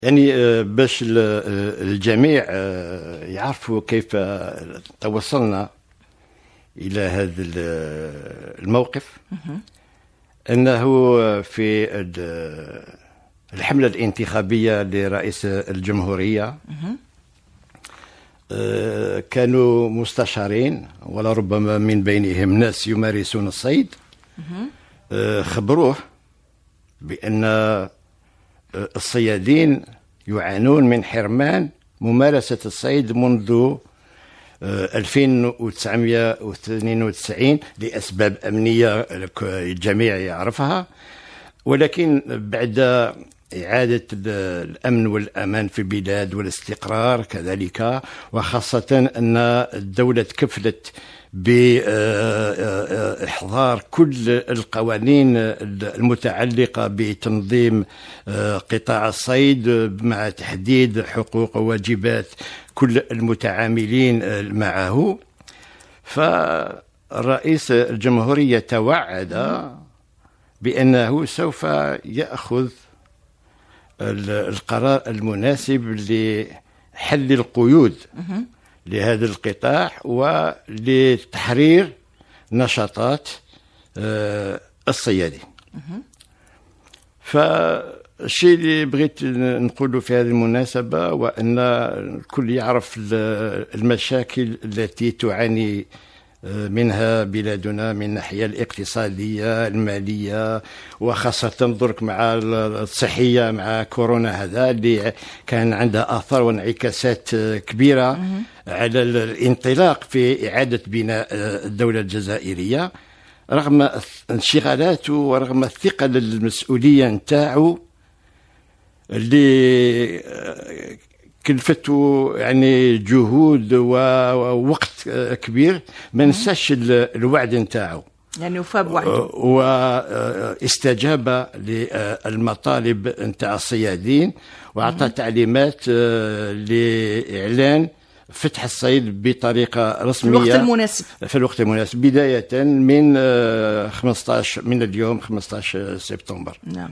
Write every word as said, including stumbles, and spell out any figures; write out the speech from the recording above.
يعني آه، باش ال- آه، الجميع آه، يعرفوا كيف توصلنا إلى هذا ال- الموقف، أنه في ال- الحملة الانتخابية لرئيس الجمهورية آه، كانوا مستشارين ولربما من بينهم ناس يمارسون الصيد، آه، خبروه بأن آه، الصيادين يعانون من حرمان ممارسة الصيد منذ آه، ألفين وتسعمائة واثنين وتسعين لأسباب أمنية الجميع يعرفها، ولكن بعد إعادة الأمن والأمان في البلاد والاستقرار كذلك، وخاصة أن الدولة تكفلت بإحضار كل القوانين المتعلقة بتنظيم قطاع الصيد مع تحديد حقوق وواجبات كل المتعاملين معه. فالرئيس الجمهورية توعد بأنه سوف يأخذ القرار المناسب لحل القيود لهذا القطاع ولتحرير نشاطات الصيادين. فالشيء اللي بغيت نقوله في هذه المناسبة وأن الكل يعرف المشاكل التي تعاني منها بلادنا من الناحية الاقتصادية المالية، وخاصة درك مع الصحية مع كورونا هذا اللي كان عندها آثار وانعكاسات كبيرة على الانطلاق في إعادة بناء الدولة الجزائرية، رغم انشغالاته ورغم الثقل المسؤولية نتاعو اللي كلفته يعني جهود ووقت كبير. ما نساش الوعد نتاعو، يعني وفى بوعده واستجاب للمطالب نتاع الصيادين، واعطى تعليمات لاعلان فتح الصيد بطريقه رسميه في الوقت المناسب في الوقت المناسب بدايه من خمسة عشر من اليوم خمسة عشر سبتمبر. نعم.